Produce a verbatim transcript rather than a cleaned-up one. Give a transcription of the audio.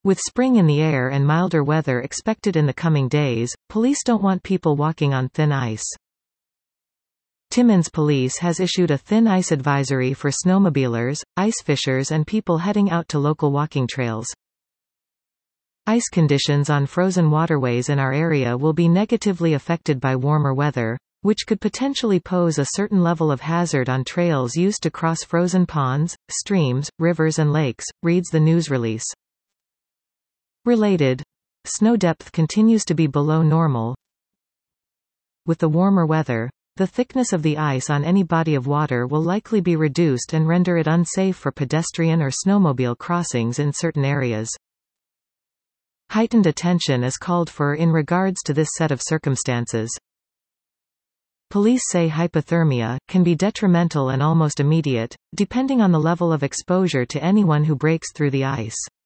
With spring in the air and milder weather expected in the coming days, police don't want people walking on thin ice. Timmins Police has issued a thin ice advisory for snowmobilers, ice fishers and people heading out to local walking trails. Ice conditions on frozen waterways in our area will be negatively affected by warmer weather, which could potentially pose a certain level of hazard on trails used to cross frozen ponds, streams, rivers and lakes, reads the news release. Related, snow depth continues to be below normal. With the warmer weather, the thickness of the ice on any body of water will likely be reduced and render it unsafe for pedestrian or snowmobile crossings in certain areas. Heightened attention is called for in regards to this set of circumstances. Police say hypothermia can be detrimental and almost immediate, depending on the level of exposure to anyone who breaks through the ice.